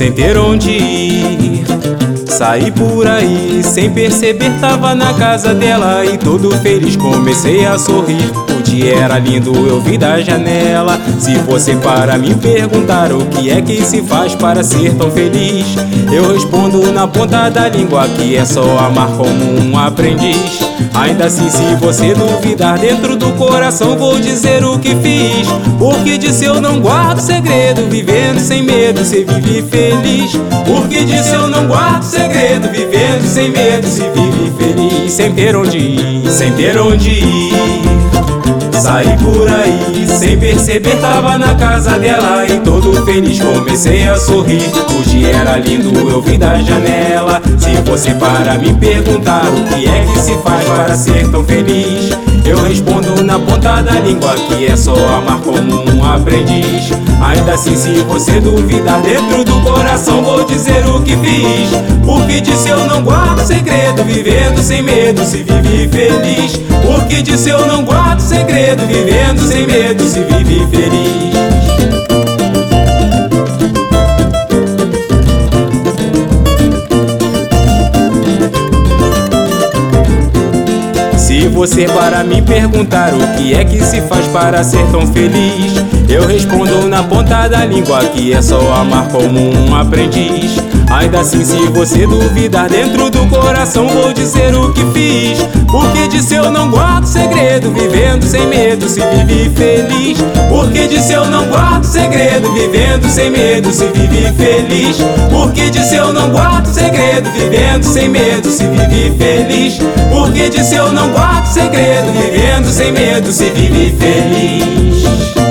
sem ter onde ir. Saí por aí, sem perceber, tava na casa dela e todo feliz comecei a sorrir. O dia era lindo, eu vi da janela. Se você para me perguntar o que é que se faz para ser tão feliz, eu respondo na ponta da língua que é só amar como um aprendiz. Ainda assim, se você duvidar, dentro do coração vou dizer o que fiz. Porque disso eu não guardo segredo, vivendo sem medo se vive feliz. Porque disso eu não guardo segredo, vivendo sem medo se vive feliz. Sem ter onde ir, sem ter onde ir. Saí por aí, sem perceber, tava na casa dela e todo feliz comecei a sorrir. O dia era lindo, eu vi da janela. Se você para me perguntar o que é que se faz para ser tão feliz, eu respondo na ponta da língua que é só amar como um aprendiz. Ainda assim, se você duvidar, dentro do coração vou dizer o que fiz. Porque disso eu não guardo segredo, vivendo sem medo se vive feliz. Porque disso eu não guardo segredo, vivendo sem medo se vive feliz. Se você para me perguntar o que é que se faz para ser tão feliz, eu respondo na ponta da língua que é só amar como um aprendiz. Ainda assim, se você duvidar, dentro do coração vou dizer o que fiz. Porque disso eu não guardo segredo, vivendo sem medo se vive feliz. Porque disso eu não guardo segredo, vivendo sem medo se vive feliz. Porque disso eu não guardo segredo, vivendo sem medo se vive feliz. Porque disso eu não guardo segredo, vivendo sem medo se vive feliz.